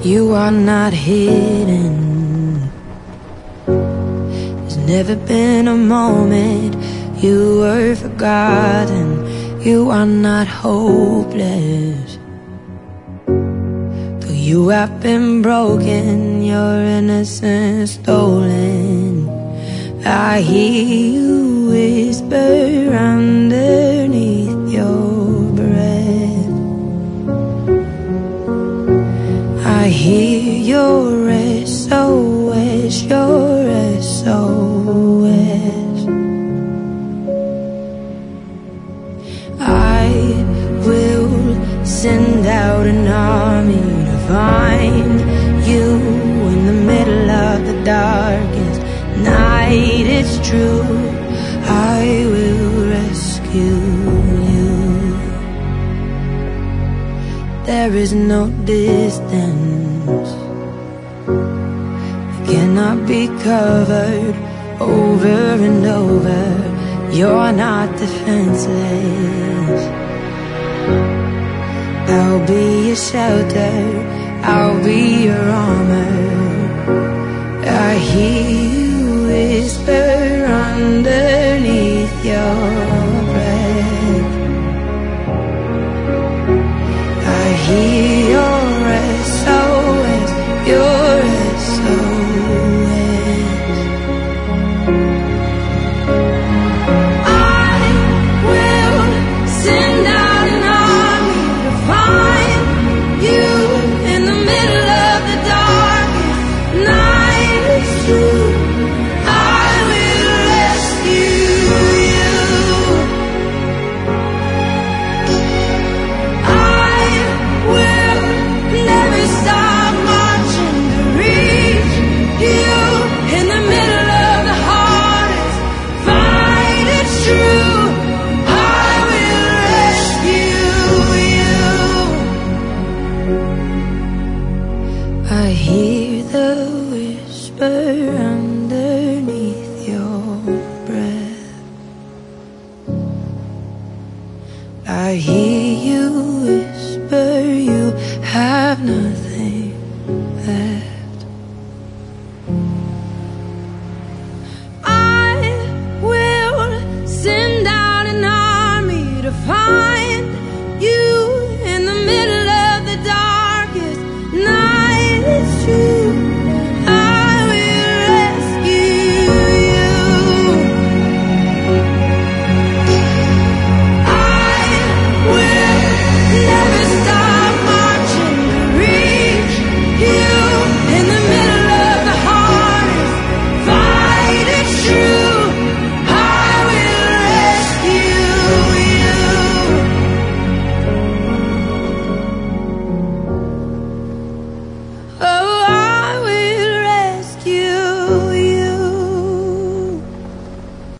You are not hidden. There's never been a moment you were forgotten. You are not hopeless. Though you have been broken, your innocence stolen, I hear you whisper underneath your breath. I hear your SOS, your SOS. I will send out an army to find you in the middle of the darkest night. It's true, I will rescue you. There is no distance that cannot be covered over and over. You're not defenseless. I'll be your shelter, I'll be your armor. I hear you whisper underneath your breath. I hear your SOS, your SOS. I will send out an army to find you in the middle of the darkest night. It's true, I will rescue you. I will never stop marching to reach you in the middle of the hardest fight. It's true, I will rescue you. I hear the whisper underneath your breath. I hear